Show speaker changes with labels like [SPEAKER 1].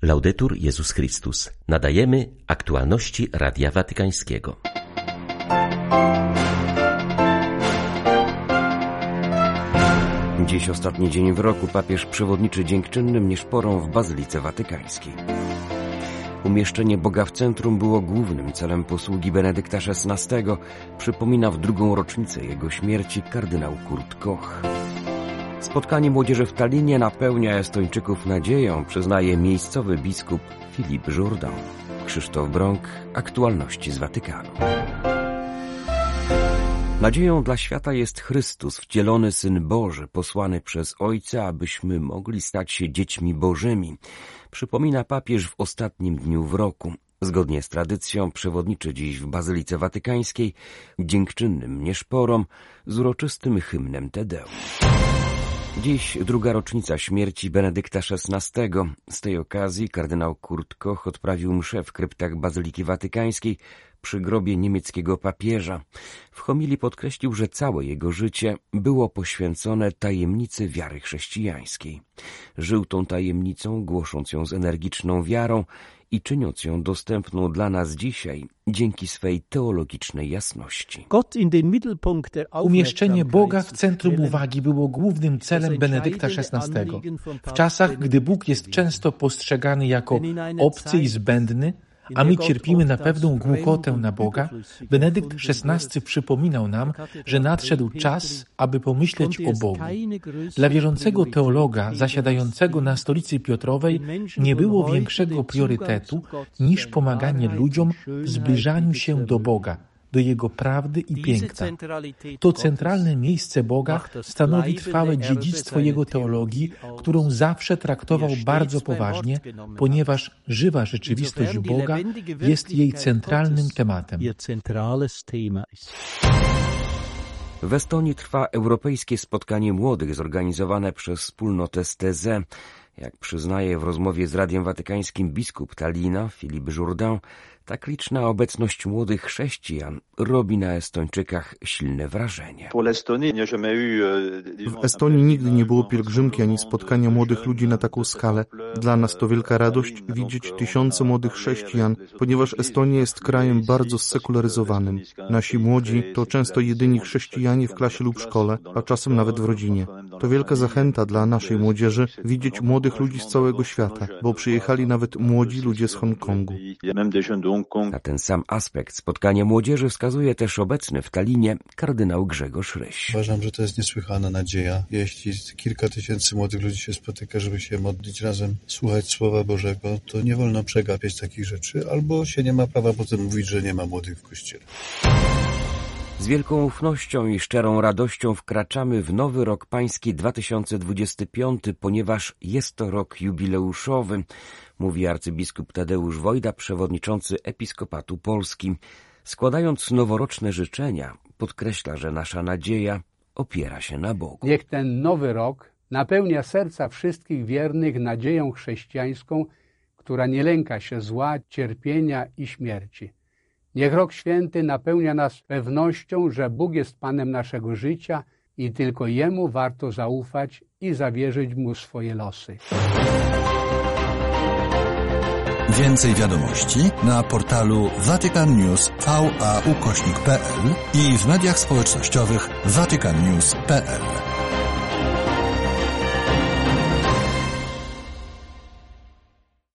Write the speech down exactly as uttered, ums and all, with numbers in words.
[SPEAKER 1] Laudetur Jezus Chrystus. Nadajemy aktualności Radia Watykańskiego.
[SPEAKER 2] Dziś ostatni dzień w roku papież przewodniczy dziękczynnym nieszporą w Bazylice Watykańskiej. Umieszczenie Boga w centrum było głównym celem posługi Benedykta szesnastego, przypomina w drugą rocznicę jego śmierci kardynał Kurt Koch. Spotkanie młodzieży w Tallinie napełnia Estończyków nadzieją, przyznaje miejscowy biskup Filip Jourdan. Krzysztof Brąk, aktualności z Watykanu. Nadzieją dla świata jest Chrystus, wcielony Syn Boży, posłany przez Ojca, abyśmy mogli stać się dziećmi Bożymi. Przypomina papież w ostatnim dniu w roku. Zgodnie z tradycją przewodniczy dziś w Bazylice Watykańskiej dziękczynnym nieszporom z uroczystym hymnem Te Deum. Dziś druga rocznica śmierci Benedykta szesnastego. Z tej okazji kardynał Kurt Koch odprawił mszę w kryptach Bazyliki Watykańskiej przy grobie niemieckiego papieża. W homilii podkreślił, że całe jego życie było poświęcone tajemnicy wiary chrześcijańskiej. Żył tą tajemnicą, głosząc ją z energiczną wiarą i czyniąc ją dostępną dla nas dzisiaj dzięki swej teologicznej jasności.
[SPEAKER 3] Umieszczenie Boga w centrum uwagi było głównym celem Benedykta szesnastego. W czasach, gdy Bóg jest często postrzegany jako obcy i zbędny, a my cierpimy na pewną głupotę na Boga, Benedykt szesnasty przypominał nam, że nadszedł czas, aby pomyśleć o Bogu. Dla wierzącego teologa zasiadającego na stolicy Piotrowej nie było większego priorytetu niż pomaganie ludziom w zbliżaniu się do Boga, do Jego prawdy i piękna. To centralne miejsce Boga stanowi trwałe dziedzictwo Jego teologii, którą zawsze traktował bardzo poważnie, ponieważ żywa rzeczywistość Boga jest jej centralnym tematem.
[SPEAKER 2] W Estonii trwa europejskie spotkanie młodych zorganizowane przez wspólnotę S T Z. Jak przyznaje w rozmowie z Radiem Watykańskim biskup Tallina Filip Jourdan, tak liczna obecność młodych chrześcijan robi na Estończykach silne wrażenie.
[SPEAKER 4] W Estonii nigdy nie było pielgrzymki ani spotkania młodych ludzi na taką skalę. Dla nas to wielka radość widzieć tysiące młodych chrześcijan, ponieważ Estonia jest krajem bardzo sekularyzowanym. Nasi młodzi to często jedyni chrześcijanie w klasie lub szkole, a czasem nawet w rodzinie. To wielka zachęta dla naszej młodzieży widzieć młodych ludzi z całego świata, bo przyjechali nawet młodzi ludzie z Hongkongu.
[SPEAKER 2] Na ten sam aspekt spotkania młodzieży wskazuje też obecny w Tallinie kardynał Grzegorz Ryś.
[SPEAKER 5] Uważam, że to jest niesłychana nadzieja. Jeśli kilka tysięcy młodych ludzi się spotyka, żeby się modlić razem, słuchać Słowa Bożego, to nie wolno przegapiać takich rzeczy, albo się nie ma prawa potem mówić, że nie ma młodych w Kościele.
[SPEAKER 2] Z wielką ufnością i szczerą radością wkraczamy w nowy rok pański dwa tysiące dwudziesty piąty, ponieważ jest to rok jubileuszowy, mówi arcybiskup Tadeusz Wojda, przewodniczący Episkopatu Polski. Składając noworoczne życzenia, podkreśla, że nasza nadzieja opiera się na Bogu.
[SPEAKER 6] Niech ten nowy rok napełnia serca wszystkich wiernych nadzieją chrześcijańską, która nie lęka się zła, cierpienia i śmierci. Niech rok święty napełnia nas pewnością, że Bóg jest Panem naszego życia i tylko Jemu warto zaufać i zawierzyć Mu swoje losy.
[SPEAKER 7] Więcej wiadomości na portalu Vatican News V A ukośnik P L i w mediach społecznościowych Vatican News kropka P L.